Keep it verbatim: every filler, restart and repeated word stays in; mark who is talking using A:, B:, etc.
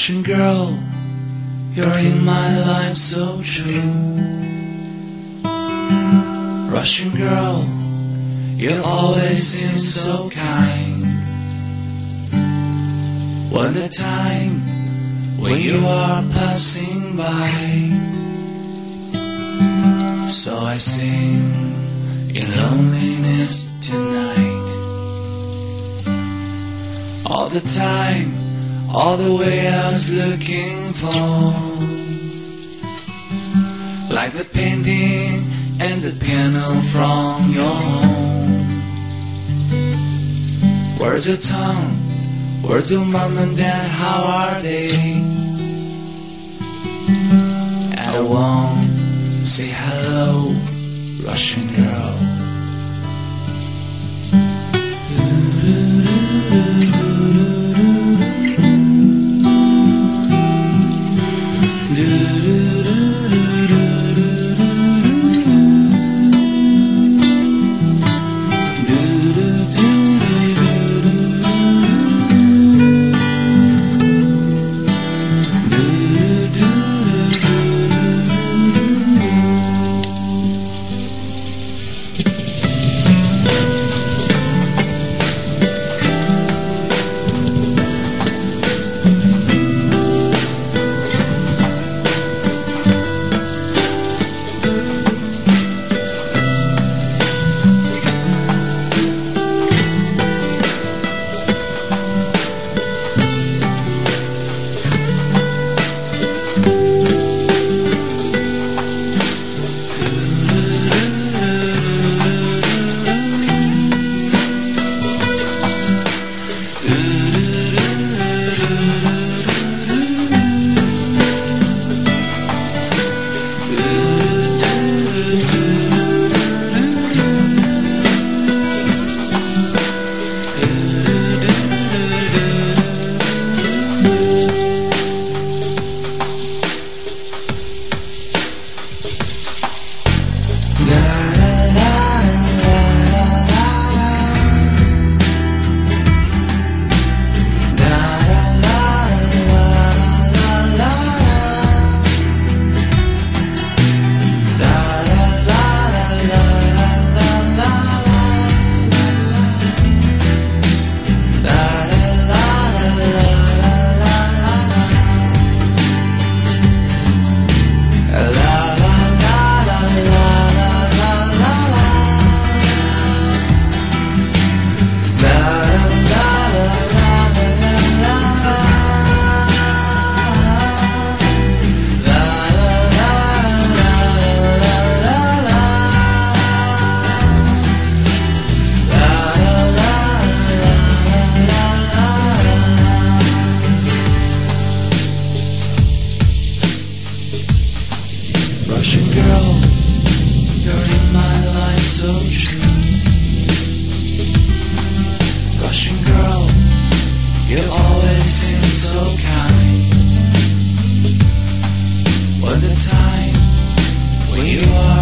A: Russian girl, you're in my life so true. Russian girl, you always seem so kind. When the time when you are passing by, so I sing in loneliness tonight. All the time, all the way I was looking for, like the painting and the piano from your home. Where's your tongue? Where's your mom and dad? How are they? And I won't say hello, Russian girl. Russian girl, you're in my life so true. Russian girl, you always seem so kind. When the time when you are